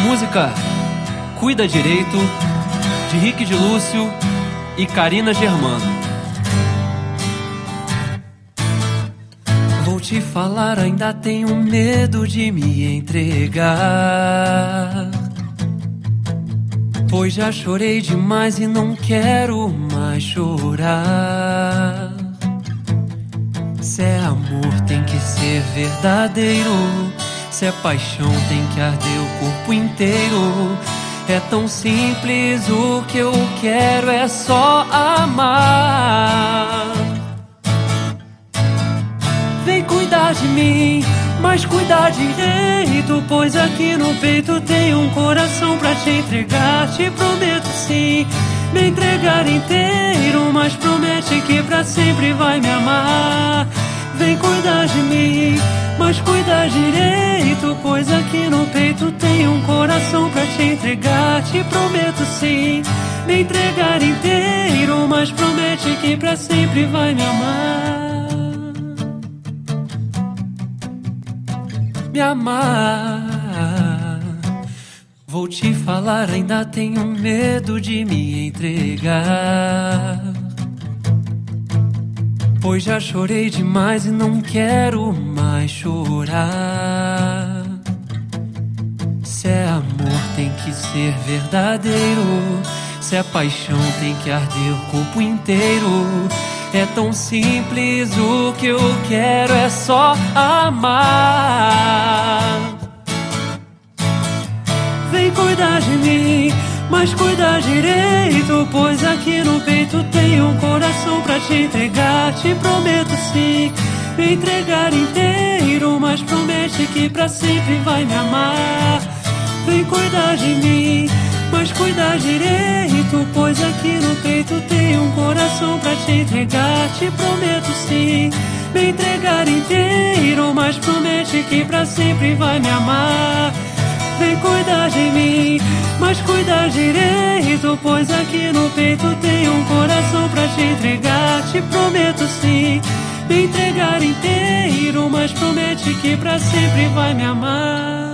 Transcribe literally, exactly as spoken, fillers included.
Música Cuida Direito, de Rick de Lúcio e Karina Germano. Vou te falar, ainda tenho medo de me entregar, pois já chorei demais e não quero mais chorar. Se é amor, tem que ser verdadeiro. Se é paixão, tem que arder o corpo inteiro. É tão simples, o que eu quero é só amar. Vem cuidar de mim, mas cuidar direito, pois aqui no peito tem um coração pra te entregar. Te prometo sim, me entregar inteiro, mas promete que pra sempre vai me amar. Vem cuidar de mim, mas cuidar direito, pois aqui no peito tem um coração pra te entregar. Te prometo sim, me entregar inteiro, mas promete que pra sempre vai me amar. Me amar. Vou te falar, ainda tenho medo de me entregar, pois já chorei demais e não quero mais chorar. Se é amor, tem que ser verdadeiro. Se é paixão, tem que arder o corpo inteiro. É tão simples, o que eu quero é só amar. Vem cuidar de mim, mas cuidar direito, pois aqui no peito tem um coração pra te entregar. Te prometo sim, me entregar inteiro, mas promete que pra sempre vai me amar. Vem cuidar de mim, mas cuidar direito, pois aqui no peito tem um coração pra te entregar. Te prometo sim, me entregar inteiro, mas promete que pra sempre vai me amar. Vem cuidar de mim, mas cuidar direito, pois aqui no peito tem um coração pra te entregar. Te prometo sim, me entregar inteiro, mas promete que pra sempre vai me amar.